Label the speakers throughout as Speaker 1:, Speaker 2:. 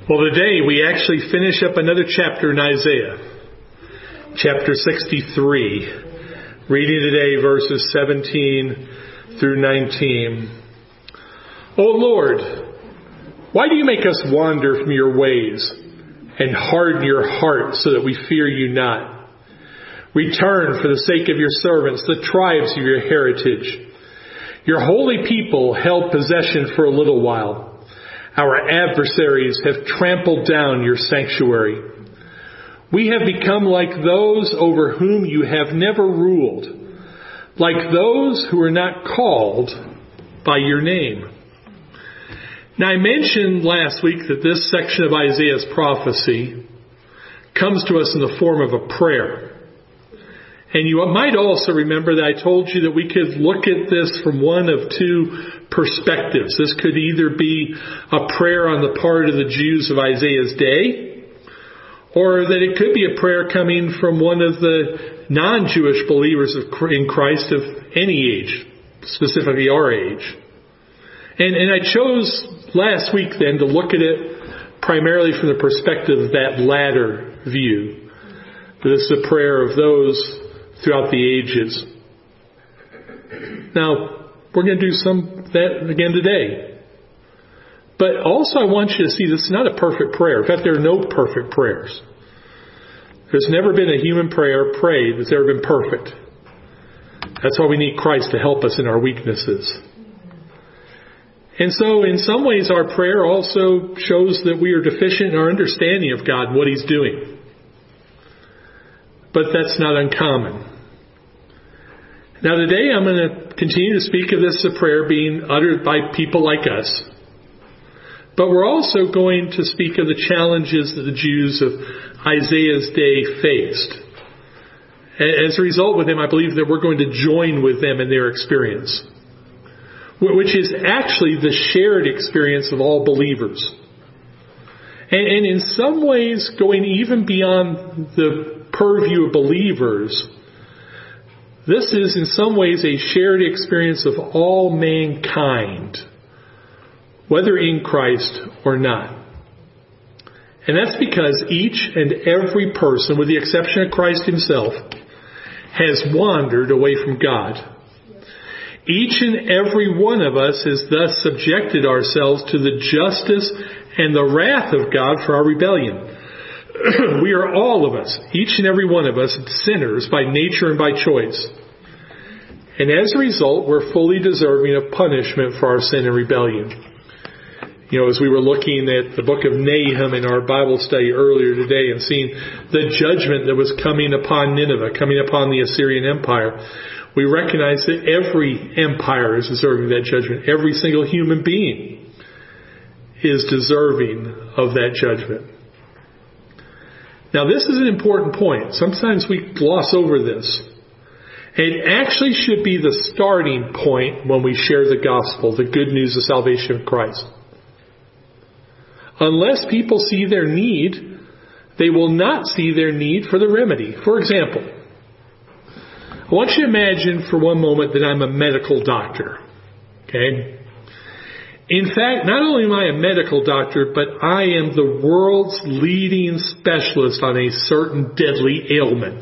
Speaker 1: Well, today we actually finish up another chapter in Isaiah, chapter 63, reading today verses 17 through 19. O Lord, why do you make us wander from your ways and harden your heart so that we fear you not? Return for the sake of your servants, the tribes of your heritage. Your holy people held possession for a little while. Our adversaries have trampled down your sanctuary. We have become like those over whom you have never ruled, like those who are not called by your name. Now, I mentioned last week that this section of Isaiah's prophecy comes to us in the form of a prayer. And you might also remember that I told you that we could look at this from one of two perspectives. This could either be a prayer on the part of the Jews of Isaiah's day, or that it could be a prayer coming from one of the non-Jewish believers in Christ of any age, specifically our age. And I chose last week then to look at it primarily from the perspective of that latter view. This is a prayer of those throughout the ages. Now, we're going to do some of that again today. But also I want you to see this is not a perfect prayer. In fact, there are no perfect prayers. There's never been a human prayer prayed that's ever been perfect. That's why we need Christ to help us in our weaknesses. And so in some ways our prayer also shows that we are deficient in our understanding of God and what He's doing. But that's not uncommon. Now today I'm going to continue to speak of this as a prayer being uttered by people like us. But we're also going to speak of the challenges that the Jews of Isaiah's day faced. As a result with them, I believe that we're going to join with them in their experience, which is actually the shared experience of all believers. And in some ways, going even beyond the purview of believers, this is in some ways a shared experience of all mankind, whether in Christ or not. And that's because each and every person, with the exception of Christ Himself, has wandered away from God. Each and every one of us has thus subjected ourselves to the justice and the wrath of God for our rebellion. We are all of us, each and every one of us, sinners by nature and by choice. And as a result, we're fully deserving of punishment for our sin and rebellion. You know, as we were looking at the book of Nahum in our Bible study earlier today and seeing the judgment that was coming upon Nineveh, coming upon the Assyrian Empire, we recognize that every empire is deserving of that judgment. Every single human being is deserving of that judgment. Now, this is an important point. Sometimes we gloss over this. It actually should be the starting point when we share the gospel, the good news of salvation of Christ. Unless people see their need, they will not see their need for the remedy. For example, I want you to imagine for one moment that I'm a medical doctor. Okay? In fact, not only am I a medical doctor, but I am the world's leading specialist on a certain deadly ailment.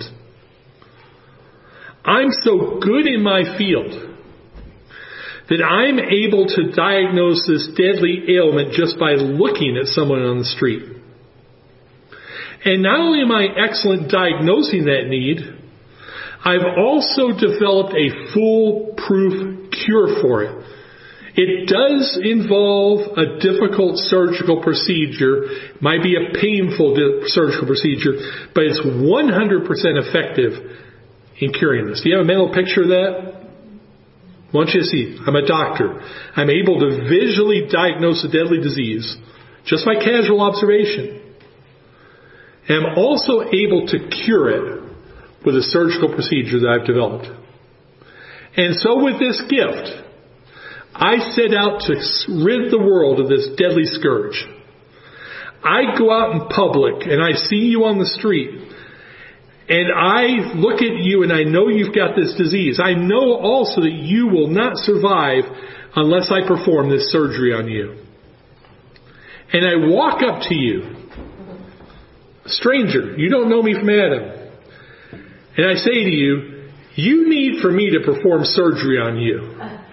Speaker 1: I'm so good in my field that I'm able to diagnose this deadly ailment just by looking at someone on the street. And not only am I excellent diagnosing that need, I've also developed a foolproof cure for it. It does involve a difficult surgical procedure. It might be a painful surgical procedure, but it's 100% effective in curing this. Do you have a mental picture of that? I want you to see. I'm a doctor. I'm able to visually diagnose a deadly disease just by casual observation. And I'm also able to cure it with a surgical procedure that I've developed. And so with this gift, I set out to rid the world of this deadly scourge. I go out in public and I see you on the street and I look at you and I know you've got this disease. I know also that you will not survive unless I perform this surgery on you. and I walk up to you, a stranger, you don't know me from Adam, and I say to you, you need for me to perform surgery on you.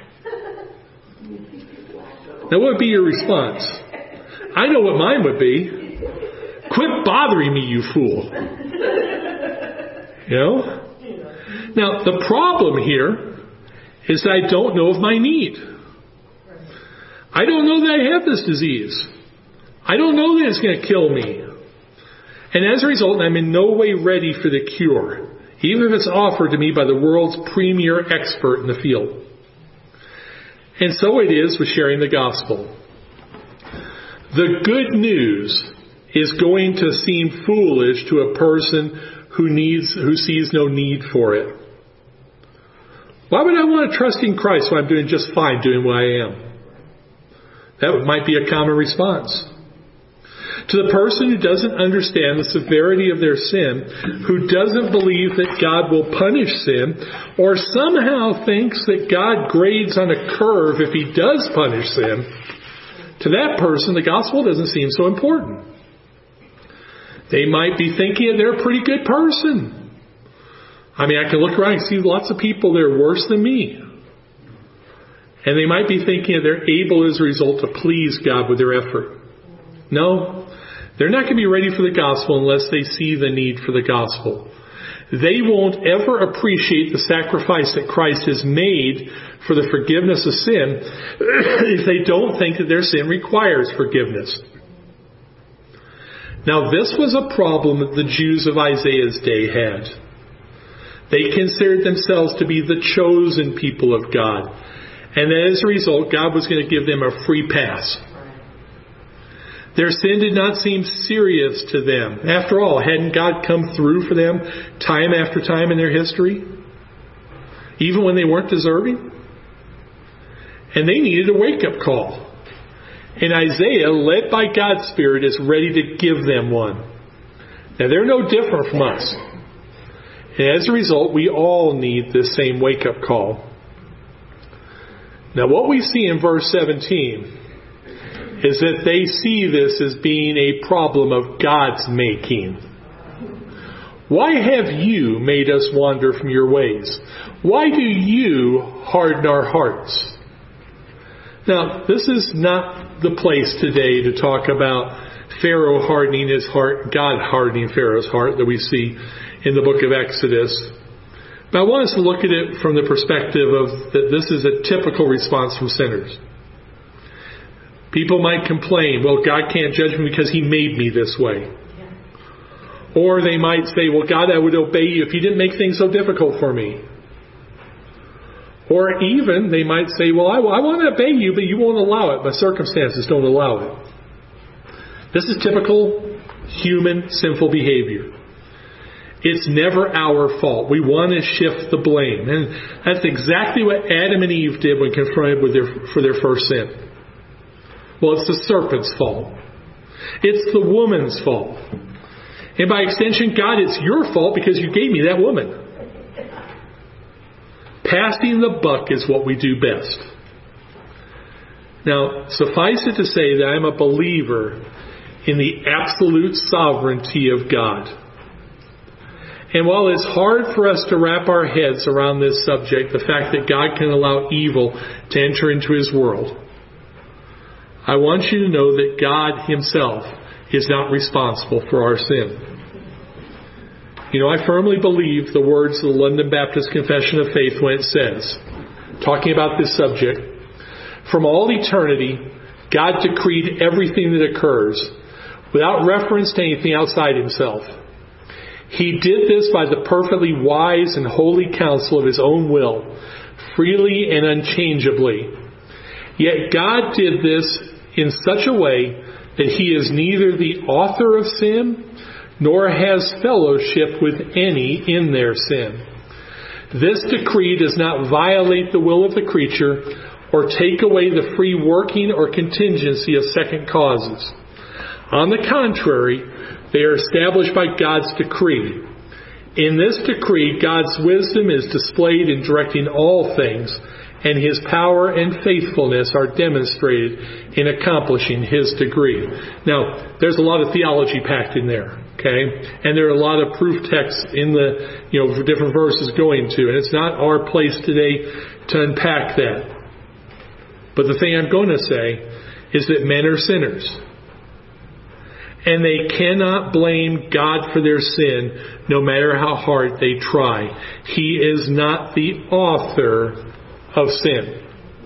Speaker 1: Now what would be your response? I know what mine would be. Quit bothering me, you fool. You know? Now, the problem here is that I don't know of my need. I don't know that I have this disease. I don't know that it's going to kill me. And as a result, I'm in no way ready for the cure, even if it's offered to me by the world's premier expert in the field. And so it is with sharing the gospel. The good news is going to seem foolish to a person who sees no need for it. Why would I want to trust in Christ when I'm doing just fine doing what I am? That might be a common response. To the person who doesn't understand the severity of their sin, who doesn't believe that God will punish sin, or somehow thinks that God grades on a curve if He does punish sin, to that person the gospel doesn't seem so important. They might be thinking they're a pretty good person. I mean, I can look around and see lots of people that are worse than me. And they might be thinking they're able as a result to please God with their effort. No, they're not going to be ready for the gospel unless they see the need for the gospel. They won't ever appreciate the sacrifice that Christ has made for the forgiveness of sin if they don't think that their sin requires forgiveness. Now, this was a problem that the Jews of Isaiah's day had. They considered themselves to be the chosen people of God. And as a result, God was going to give them a free pass. Their sin did not seem serious to them. After all, hadn't God come through for them time after time in their history? Even when they weren't deserving? And they needed a wake-up call. And Isaiah, led by God's Spirit, is ready to give them one. Now, they're no different from us. And as a result, we all need this same wake-up call. Now, what we see in verse 17 is that they see this as being a problem of God's making. Why have you made us wander from your ways? Why do you harden our hearts? Now, this is not the place today to talk about Pharaoh hardening his heart, God hardening Pharaoh's heart that we see in the book of Exodus. But I want us to look at it from the perspective of that this is a typical response from sinners. People might complain, well, God can't judge me because He made me this way. Or they might say, well, God, I would obey you if you didn't make things so difficult for me. Or even they might say, well, I want to obey you, but you won't allow it. My circumstances don't allow it. This is typical human sinful behavior. It's never our fault. We want to shift the blame. And that's exactly what Adam and Eve did when confronted for their first sin. Well, it's the serpent's fault. It's the woman's fault. And by extension, God, it's your fault because you gave me that woman. Passing the buck is what we do best. Now, suffice it to say that I'm a believer in the absolute sovereignty of God. And while it's hard for us to wrap our heads around this subject, the fact that God can allow evil to enter into His world, I want you to know that God Himself is not responsible for our sin. You know, I firmly believe the words of the London Baptist Confession of Faith when it says, talking about this subject, from all eternity, God decreed everything that occurs without reference to anything outside Himself. He did this by the perfectly wise and holy counsel of His own will, freely and unchangeably. Yet God did this in such a way that He is neither the author of sin nor has fellowship with any in their sin. This decree does not violate the will of the creature or take away the free working or contingency of second causes. On the contrary, they are established by God's decree. In this decree, God's wisdom is displayed in directing all things and His power and faithfulness are demonstrated in accomplishing His decree. Now, there's a lot of theology packed in there, okay? And there are a lot of proof texts in the, for different verses going to, and it's not our place today to unpack that. But the thing I'm going to say is that men are sinners. And they cannot blame God for their sin, no matter how hard they try. He is not the author of sin.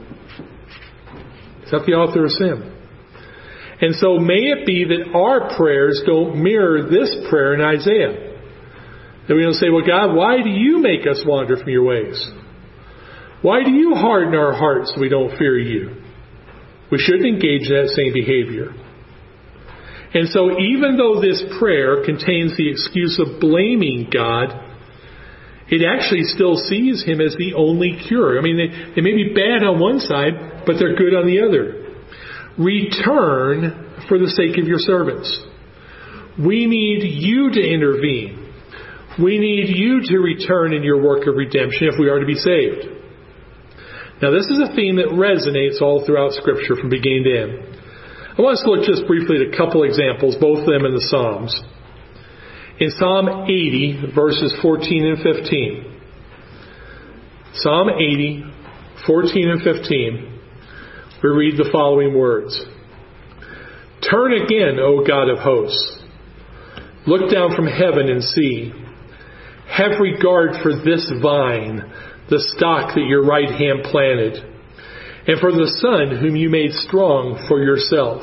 Speaker 1: He's not the author of sin. And so may it be that our prayers don't mirror this prayer in Isaiah. That we don't say, well, God, why do you make us wander from your ways? Why do you harden our hearts so we don't fear you? We shouldn't engage in that same behavior. And so even though this prayer contains the excuse of blaming God, it actually still sees Him as the only cure. I mean, they may be bad on one side, but they're good on the other. Return for the sake of your servants. We need you to intervene. We need you to return in your work of redemption if we are to be saved. Now, this is a theme that resonates all throughout Scripture from beginning to end. I want us to look just briefly at a couple examples, both of them in the Psalms. In Psalm 80, verses 14 and 15. Psalm 80, 14 and 15, we read the following words. Turn again, O God of hosts. Look down from heaven and see. Have regard for this vine, the stock that your right hand planted, and for the Son whom you made strong for yourself.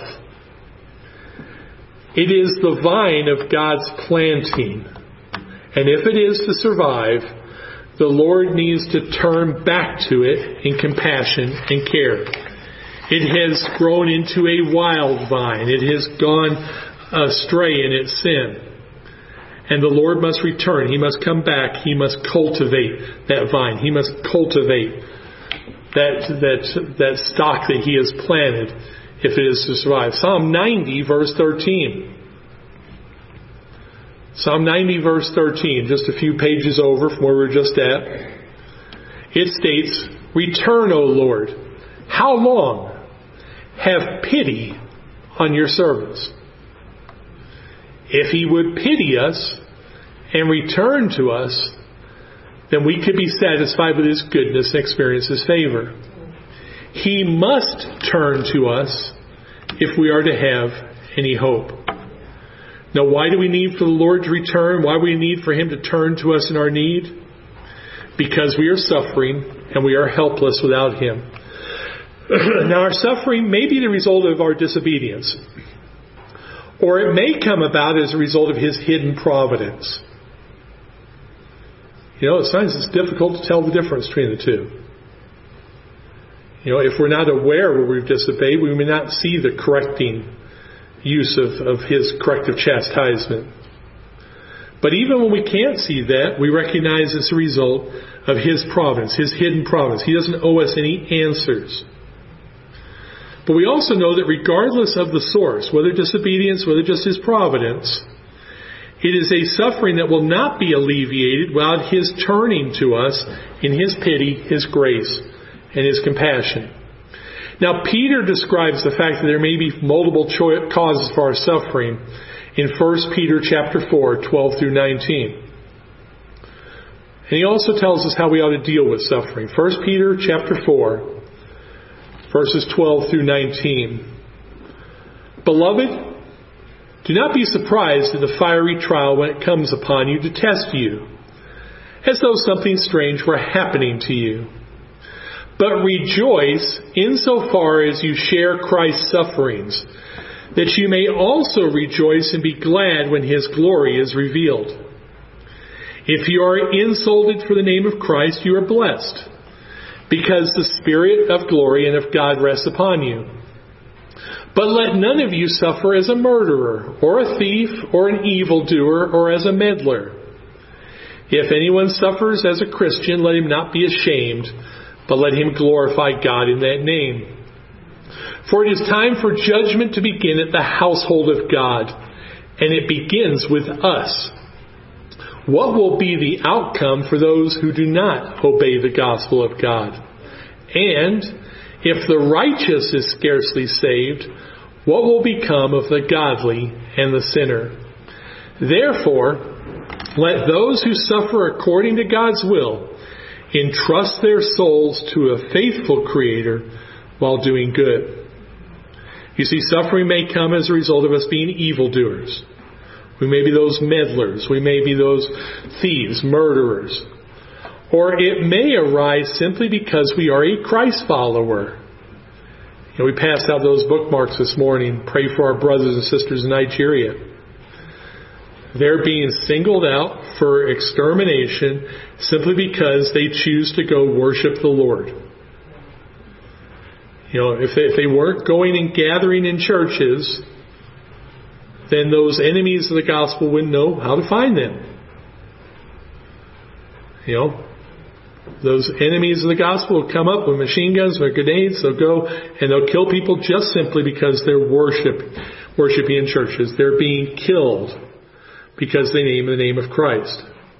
Speaker 1: It is the vine of God's planting. And if it is to survive, the Lord needs to turn back to it in compassion and care. It has grown into a wild vine. It has gone astray in its sin. And the Lord must return. He must come back. He must cultivate that vine. He must cultivate that stock that He has planted if it is to survive. Psalm 90, verse 13. Psalm 90, verse 13, just a few pages over from where we were just at. It states, Return, O Lord. How long? Have pity on your servants. If He would pity us and return to us, then we could be satisfied with His goodness and experience His favor. He must turn to us if we are to have any hope. Now, why do we need for the Lord to return? Why do we need for Him to turn to us in our need? Because we are suffering and we are helpless without Him. Now, our suffering may be the result of our disobedience, or it may come about as a result of His hidden providence. At times it's difficult to tell the difference between the two. If we're not aware where we've disobeyed, we may not see the correcting use of His corrective chastisement. But even when we can't see that, we recognize it's a result of His providence, His hidden providence. He doesn't owe us any answers. But we also know that regardless of the source, whether disobedience, whether just His providence, it is a suffering that will not be alleviated without His turning to us in His pity, His grace, and His compassion. Now, Peter describes the fact that there may be multiple causes for our suffering in 1 Peter chapter 4, 12 through 19. And he also tells us how we ought to deal with suffering. 1 Peter chapter 4, verses 12 through 19. Beloved, do not be surprised at the fiery trial when it comes upon you to test you, as though something strange were happening to you. But rejoice insofar as you share Christ's sufferings, that you may also rejoice and be glad when His glory is revealed. If you are insulted for the name of Christ, you are blessed, because the Spirit of glory and of God rests upon you. But let none of you suffer as a murderer, or a thief, or an evildoer, or as a meddler. If anyone suffers as a Christian, let him not be ashamed, but let him glorify God in that name. For it is time for judgment to begin at the household of God, and it begins with us. What will be the outcome for those who do not obey the gospel of God? And if the righteous is scarcely saved, what will become of the godly and the sinner? Therefore, let those who suffer according to God's will entrust their souls to a faithful Creator while doing good. You see, suffering may come as a result of us being evildoers. We may be those meddlers. We may be those thieves, murderers. Or it may arise simply because we are a Christ follower. We passed out those bookmarks this morning. Pray for our brothers and sisters in Nigeria. They're being singled out for extermination simply because they choose to go worship the Lord. If they weren't going and gathering in churches, then those enemies of the gospel wouldn't know how to find them. Those enemies of the gospel will come up with machine guns or grenades. They'll go and they'll kill people just simply because they're worshiping in churches. They're being killed because they name the name of Christ.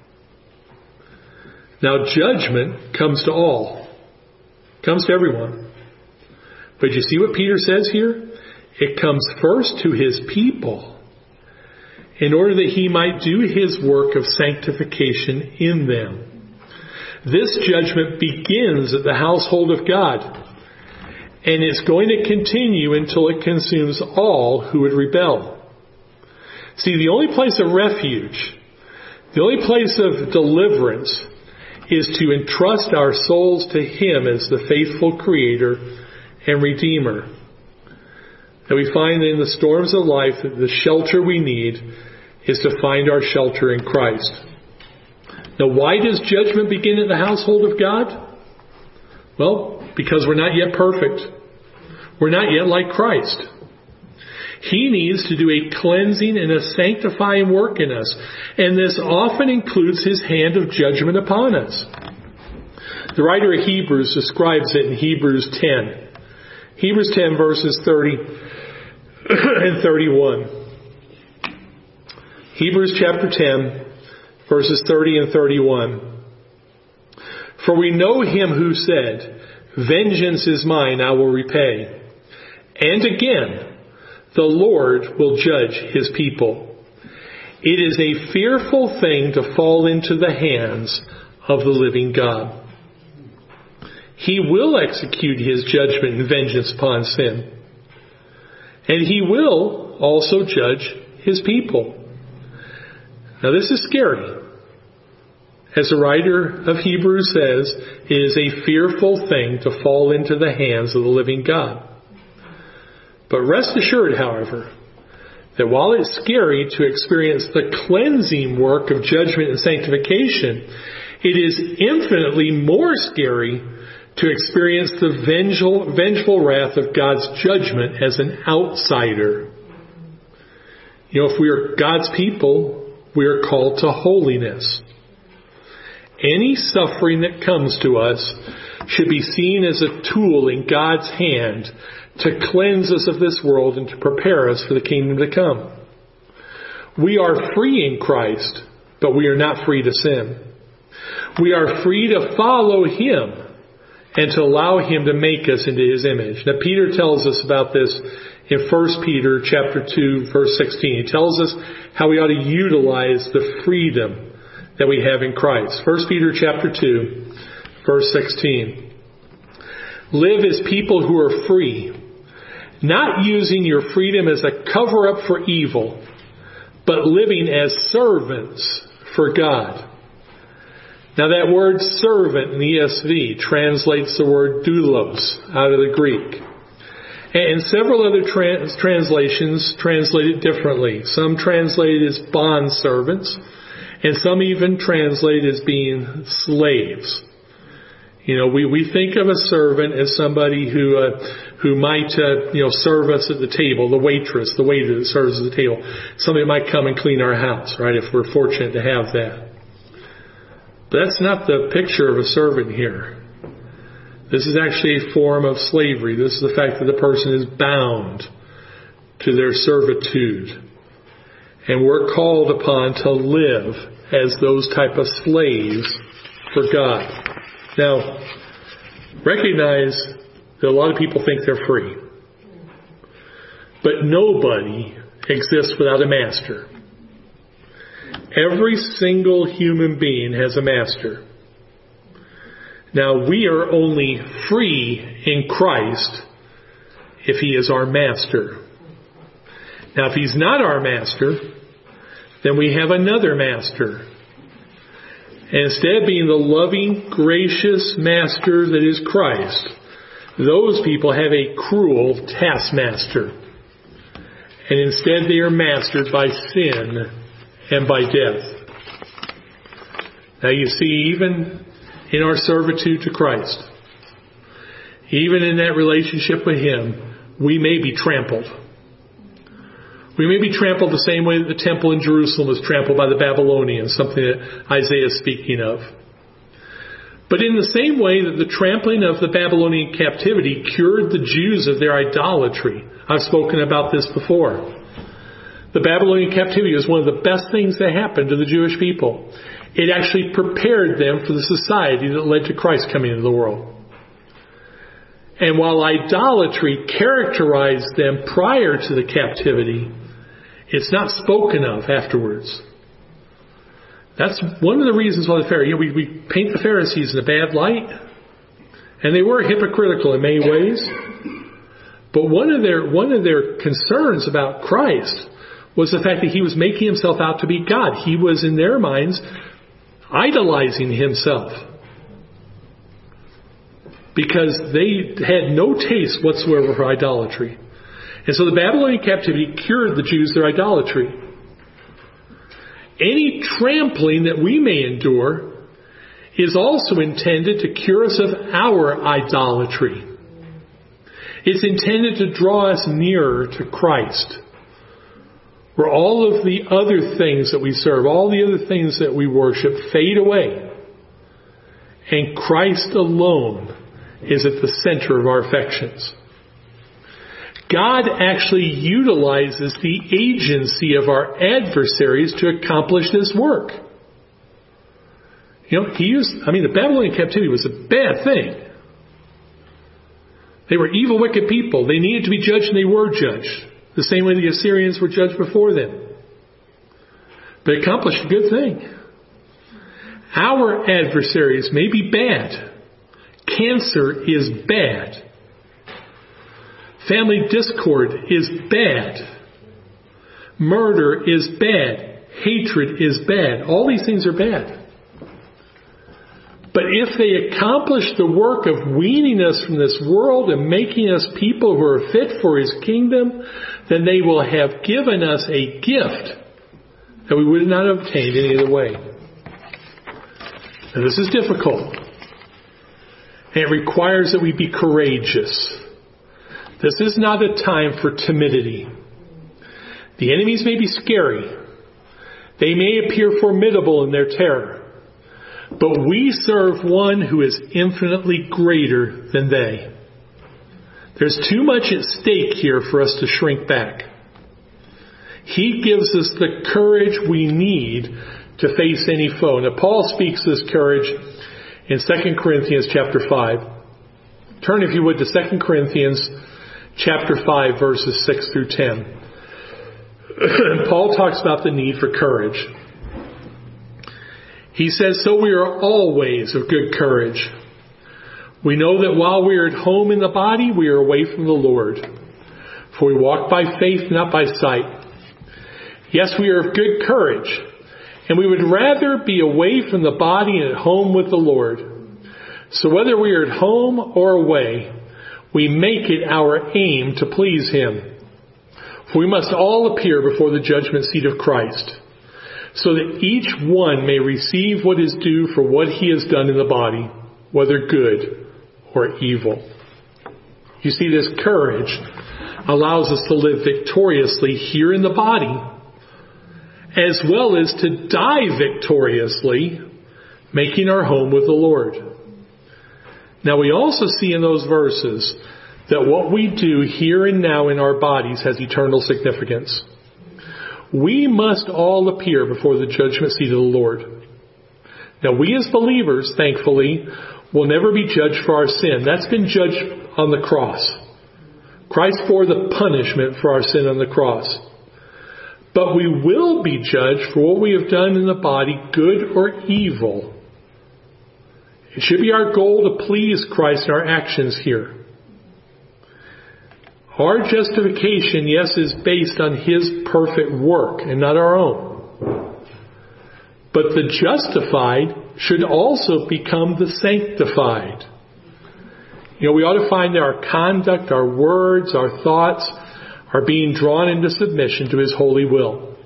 Speaker 1: Now judgment comes to all. Comes to everyone. But you see what Peter says here? It comes first to his people in order that he might do his work of sanctification in them. This judgment begins at the household of God, and it's going to continue until it consumes all who would rebel. See, the only place of refuge, the only place of deliverance is to entrust our souls to Him as the faithful Creator and Redeemer. That we find in the storms of life that the shelter we need is to find our shelter in Christ. Now, why does judgment begin at the household of God? Well, because we're not yet perfect. We're not yet like Christ. He needs to do a cleansing and a sanctifying work in us. And this often includes His hand of judgment upon us. The writer of Hebrews describes it in Hebrews 10. Hebrews 10 verses 30 and 31. Hebrews chapter 10 verses 30 and 31. For we know Him who said, "Vengeance is mine, I will repay." And again, the Lord will judge His people. It is a fearful thing to fall into the hands of the living God. He will execute His judgment and vengeance upon sin. And He will also judge His people. Now this is scary. As the writer of Hebrews says, it is a fearful thing to fall into the hands of the living God. But rest assured, however, that while it's scary to experience the cleansing work of judgment and sanctification, it is infinitely more scary to experience the vengeful wrath of God's judgment as an outsider. If we are God's people, we are called to holiness. Any suffering that comes to us should be seen as a tool in God's hand to cleanse us of this world and to prepare us for the kingdom to come. We are free in Christ, but we are not free to sin. We are free to follow Him and to allow Him to make us into His image. Now Peter tells us about this in 1 Peter chapter 2 verse 16. He tells us how we ought to utilize the freedom that we have in Christ. 1 Peter chapter 2 verse 16. Live as people who are free, not using your freedom as a cover-up for evil, but living as servants for God. Now that word servant in the ESV translates the word doulos out of the Greek. And several other translations translate it differently. Some translate it as bond servants, and some even translate it as being slaves. We think of a servant as somebody who might serve us at the table, the waitress, the waiter that serves at the table. Somebody might come and clean our house, right, if we're fortunate to have that. But that's not the picture of a servant here. This is actually a form of slavery. This is the fact that the person is bound to their servitude. And we're called upon to live as those type of slaves for God. Now, recognize that a lot of people think they're free. But nobody exists without a master. Every single human being has a master. Now, we are only free in Christ if He is our master. Now, if He's not our master, then we have another master. And instead of being the loving, gracious master that is Christ, those people have a cruel taskmaster. And instead they are mastered by sin and by death. Now you see, even in our servitude to Christ, even in that relationship with Him, we may be trampled. We may be trampled the same way that the temple in Jerusalem was trampled by the Babylonians, something that Isaiah is speaking of. But in the same way that the trampling of the Babylonian captivity cured the Jews of their idolatry, I've spoken about this before. The Babylonian captivity was one of the best things that happened to the Jewish people. It actually prepared them for the society that led to Christ coming into the world. And while idolatry characterized them prior to the captivity, it's not spoken of afterwards. That's one of the reasons why the Pharisees, we paint the Pharisees in a bad light. And they were hypocritical in many ways. But one of their concerns about Christ was the fact that He was making Himself out to be God. He was, in their minds, idolizing Himself. Because they had no taste whatsoever for idolatry. And so the Babylonian captivity cured the Jews their idolatry. Any trampling that we may endure is also intended to cure us of our idolatry. It's intended to draw us nearer to Christ. Where all of the other things that we serve, all the other things that we worship fade away. And Christ alone is at the center of our affections. God actually utilizes the agency of our adversaries to accomplish this work. You know, the Babylonian captivity was a bad thing. They were evil, wicked people. They needed to be judged, and they were judged. The same way the Assyrians were judged before them. But it accomplished a good thing. Our adversaries may be bad. Cancer is bad. Family discord is bad. Murder is bad. Hatred is bad. All these things are bad. But if they accomplish the work of weaning us from this world and making us people who are fit for His kingdom, then they will have given us a gift that we would not have obtained any other way. And this is difficult. And it requires that we be courageous. This is not a time for timidity. The enemies may be scary. They may appear formidable in their terror. But we serve one who is infinitely greater than they. There's too much at stake here for us to shrink back. He gives us the courage we need to face any foe. Now, Paul speaks this courage in 2 Corinthians chapter 5. Turn, if you would, to 2 Corinthians chapter 5, verses 6 through 10. Paul talks about the need for courage. He says, "So we are always of good courage. We know that while we are at home in the body, we are away from the Lord. For we walk by faith, not by sight. Yes, we are of good courage, and we would rather be away from the body and at home with the Lord. So whether we are at home or away, we make it our aim to please Him. For we must all appear before the judgment seat of Christ, so that each one may receive what is due for what he has done in the body, whether good or evil." You see, this courage allows us to live victoriously here in the body, as well as to die victoriously, making our home with the Lord. Now, we also see in those verses that what we do here and now in our bodies has eternal significance. We must all appear before the judgment seat of the Lord. Now, we as believers, thankfully, will never be judged for our sin. That's been judged on the cross. Christ bore the punishment for our sin on the cross. But we will be judged for what we have done in the body, good or evil. It should be our goal to please Christ in our actions here. Our justification, yes, is based on His perfect work and not our own. But the justified should also become the sanctified. We ought to find that our conduct, our words, our thoughts are being drawn into submission to His holy will.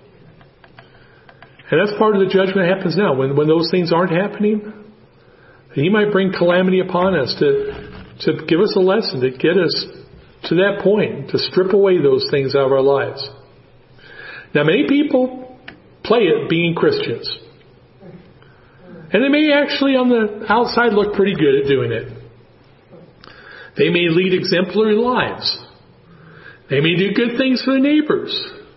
Speaker 1: And that's part of the judgment that happens now. When those things aren't happening, He might bring calamity upon us to give us a lesson, to get us to that point, to strip away those things out of our lives. Now, many people play it being Christians. And they may actually on the outside look pretty good at doing it. They may lead exemplary lives. They may do good things for their neighbors.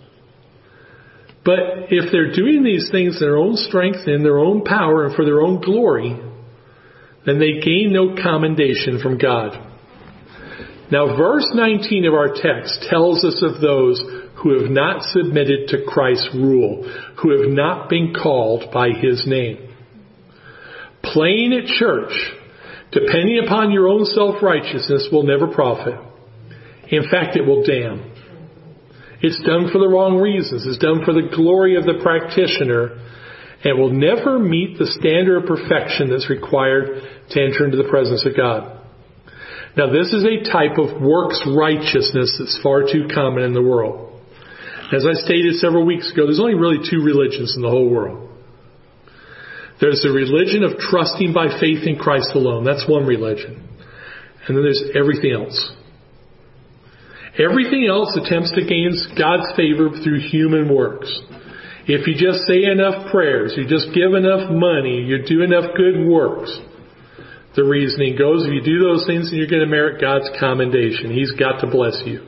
Speaker 1: But if they're doing these things in their own strength, in their own power, and for their own glory, then they gain no commendation from God. Now, verse 19 of our text tells us of those who have not submitted to Christ's rule, who have not been called by His name. Playing at church, depending upon your own self-righteousness, will never profit. In fact, it will damn. It's done for the wrong reasons. It's done for the glory of the practitioner, and will never meet the standard of perfection that's required to enter into the presence of God. Now, this is a type of works righteousness that's far too common in the world. As I stated several weeks ago, there's only really two religions in the whole world. There's the religion of trusting by faith in Christ alone. That's one religion. And then there's everything else. Everything else attempts to gain God's favor through human works. If you just say enough prayers, you just give enough money, you do enough good works, the reasoning goes, if you do those things, then you're going to merit God's commendation. He's got to bless you.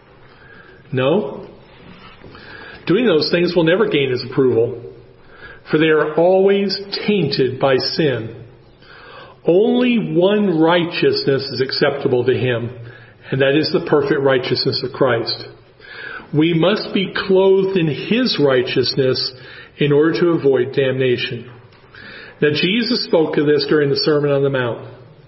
Speaker 1: No. Doing those things will never gain His approval, for they are always tainted by sin. Only one righteousness is acceptable to Him, and that is the perfect righteousness of Christ. We must be clothed in His righteousness in order to avoid damnation. Now, Jesus spoke of this during the Sermon on the Mount.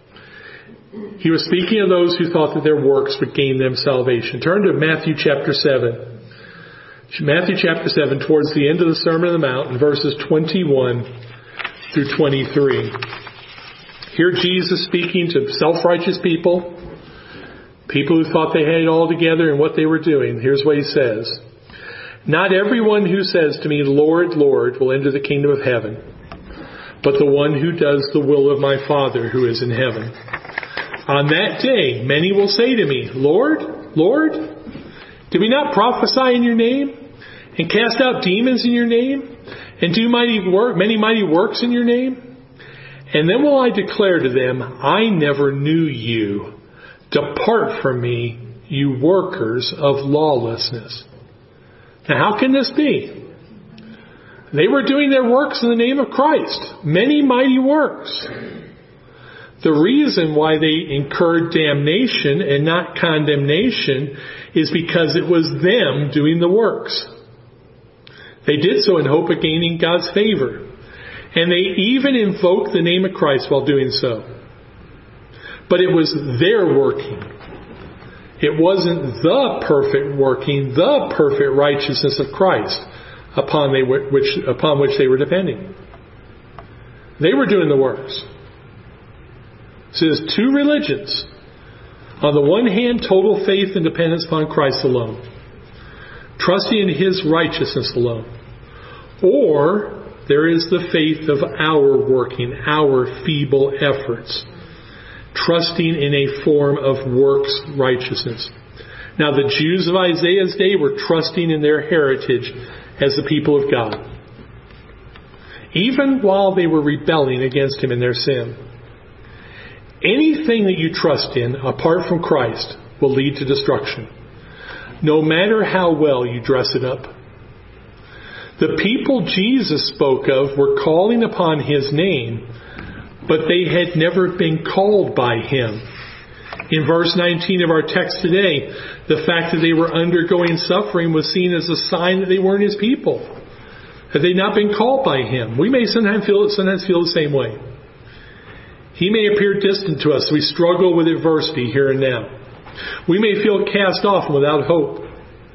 Speaker 1: He was speaking of those who thought that their works would gain them salvation. Turn to Matthew chapter 7. Matthew chapter 7, towards the end of the Sermon on the Mount, in verses 21 through 23. Here Jesus speaking to self-righteous people who thought they had it all together in what they were doing. Here's what He says. Not everyone who says to me, Lord, Lord, will enter the kingdom of heaven, but the one who does the will of my Father who is in heaven. On that day, many will say to me, Lord, Lord, did we not prophesy in your name, and cast out demons in your name, and do many mighty works in your name? And then will I declare to them, I never knew you. Depart from me, you workers of lawlessness. Now, how can this be? They were doing their works in the name of Christ. Many mighty works. The reason why they incurred damnation and not condemnation is because it was them doing the works. They did so in hope of gaining God's favor. And they even invoked the name of Christ while doing so. But it was their working. It wasn't the perfect working, the perfect righteousness of Christ upon which they were depending. They were doing the works. So there's two religions. On the one hand, total faith and dependence upon Christ alone, trusting in His righteousness alone. Or there is the faith of our working, our feeble efforts, trusting in a form of works righteousness. Now, the Jews of Isaiah's day were trusting in their heritage as the people of God, even while they were rebelling against Him in their sin. Anything that you trust in apart from Christ will lead to destruction, no matter how well you dress it up. The people Jesus spoke of were calling upon His name, but they had never been called by Him. In verse 19 of our text today, the fact that they were undergoing suffering was seen as a sign that they weren't His people. Had they not been called by Him? We may sometimes feel the same way. He may appear distant to us. We struggle with adversity here and now. We may feel cast off and without hope.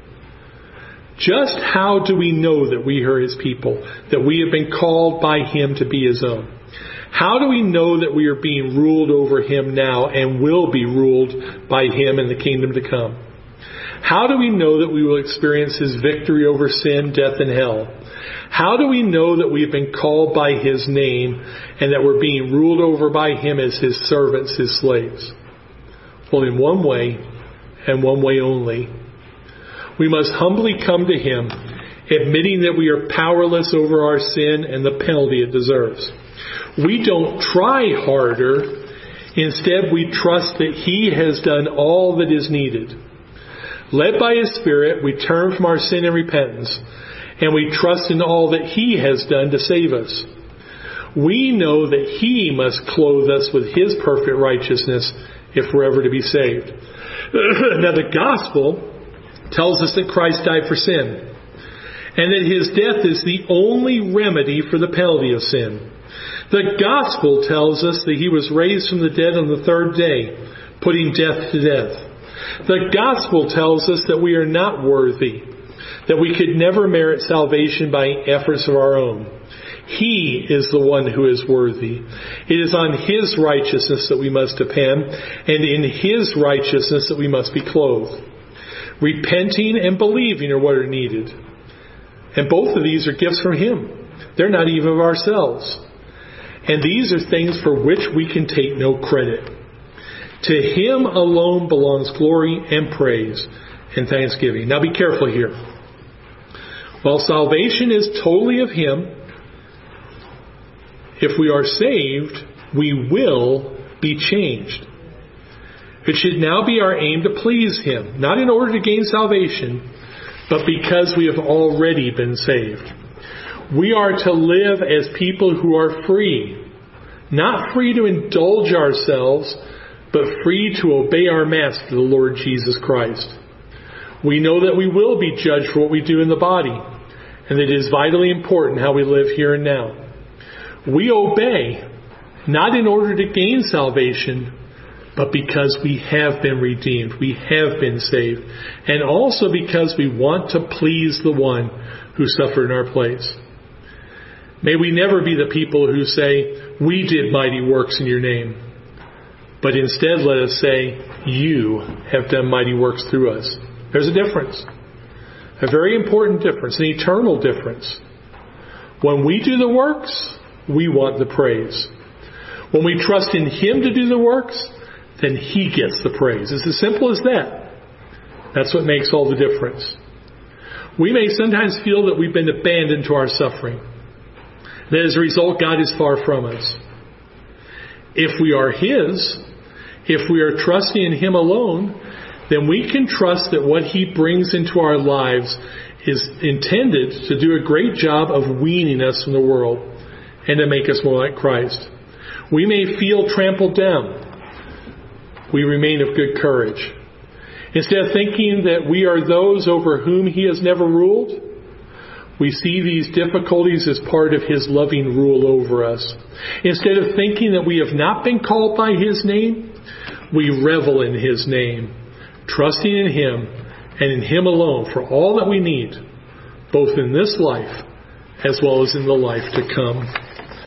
Speaker 1: Just how do we know that we are His people, that we have been called by Him to be His own? How do we know that we are being ruled over Him now and will be ruled by Him in the kingdom to come? How do we know that we will experience His victory over sin, death, and hell? How do we know that we have been called by His name and that we're being ruled over by Him as His servants, His slaves? Well, in one way, and one way only. We must humbly come to Him, admitting that we are powerless over our sin and the penalty it deserves. We don't try harder. Instead, we trust that He has done all that is needed. Led by His Spirit, we turn from our sin and repentance, and we trust in all that He has done to save us. We know that He must clothe us with His perfect righteousness if we're ever to be saved. Now, the gospel tells us that Christ died for sin, and that His death is the only remedy for the penalty of sin. The gospel tells us that He was raised from the dead on the third day, putting death to death. The gospel tells us that we are not worthy, that we could never merit salvation by efforts of our own. He is the one who is worthy. It is on His righteousness that we must depend, and in His righteousness that we must be clothed. Repenting and believing are what are needed. And both of these are gifts from Him. They're not even of ourselves. And these are things for which we can take no credit. To Him alone belongs glory and praise and thanksgiving. Now be careful here. While salvation is totally of Him, if we are saved, we will be changed. It should now be our aim to please Him, not in order to gain salvation, but because we have already been saved. We are to live as people who are free. Not free to indulge ourselves, but free to obey our Master, the Lord Jesus Christ. We know that we will be judged for what we do in the body, and that it is vitally important how we live here and now. We obey, not in order to gain salvation, but because we have been redeemed, we have been saved, and also because we want to please the one who suffered in our place. May we never be the people who say, we did mighty works in your name. But instead let us say, you have done mighty works through us. There's a difference. A very important difference, an eternal difference. When we do the works, we want the praise. When we trust in Him to do the works, then He gets the praise. It's as simple as that. That's what makes all the difference. We may sometimes feel that we've been abandoned to our suffering. That as a result, God is far from us. If we are His, if we are trusting in Him alone, then we can trust that what He brings into our lives is intended to do a great job of weaning us from the world and to make us more like Christ. We may feel trampled down. We remain of good courage. Instead of thinking that we are those over whom He has never ruled, we see these difficulties as part of His loving rule over us. Instead of thinking that we have not been called by His name, we revel in His name, trusting in Him and in Him alone for all that we need, both in this life as well as in the life to come.